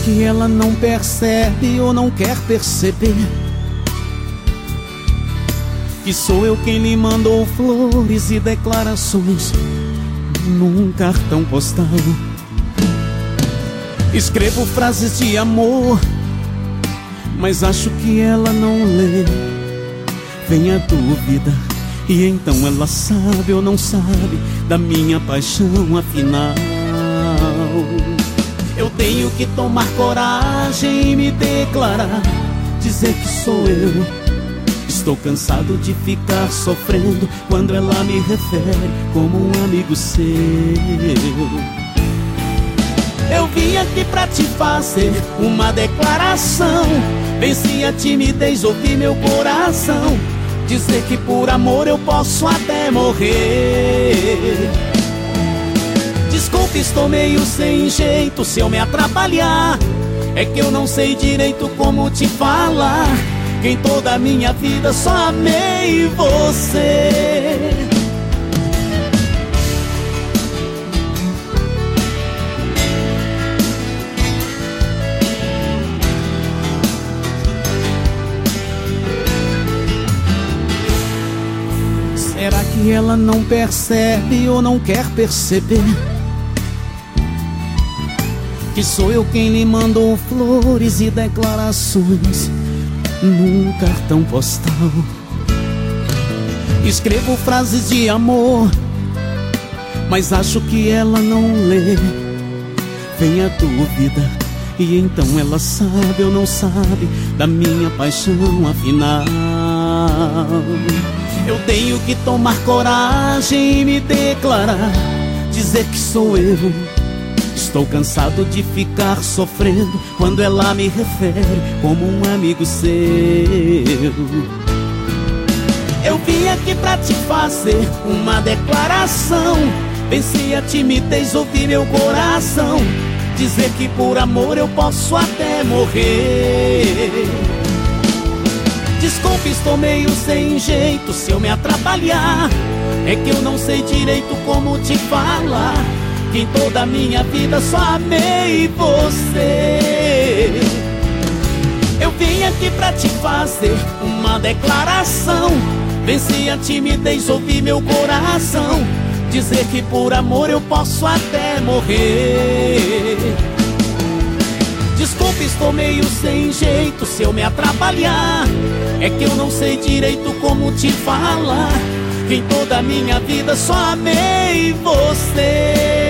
que ela não percebe ou não quer perceber que sou eu quem lhe mandou flores e declarações num cartão postal? Escrevo frases de amor, mas acho que ela não lê. Vem a dúvida, e então ela sabe ou não sabe da minha paixão afinal. Eu tenho que tomar coragem e me declarar, dizer que sou eu. Estou cansado de ficar sofrendo quando ela me refere como um amigo seu. Eu vim aqui pra te fazer uma declaração. Venci a timidez, ouvi meu coração dizer que por amor eu posso até morrer. Desculpe, estou meio sem jeito se eu me atrapalhar. É que eu não sei direito como te falar que em toda a minha vida só amei você. Será que ela não percebe ou não quer perceber que sou eu quem lhe mandou flores e declarações num cartão postal? Escrevo frases de amor, mas acho que ela não lê. Vem a dúvida, e então ela sabe ou não sabe da minha paixão afinal. Eu tenho que tomar coragem e me declarar, dizer que sou eu. Estou cansado de ficar sofrendo quando ela me refere como um amigo seu. Eu vim aqui pra te fazer uma declaração. Venci a timidez, ouvi meu coração dizer que por amor eu posso até morrer. Desculpe, estou meio sem jeito se eu me atrapalhar. É que eu não sei direito como te falar que em toda a minha vida só amei você. Eu vim aqui pra te fazer uma declaração. Venci a timidez, ouvi meu coração dizer que por amor eu posso até morrer. Desculpe, estou meio sem jeito se eu me atrapalhar. É que eu não sei direito como te falar que em toda a minha vida só amei você.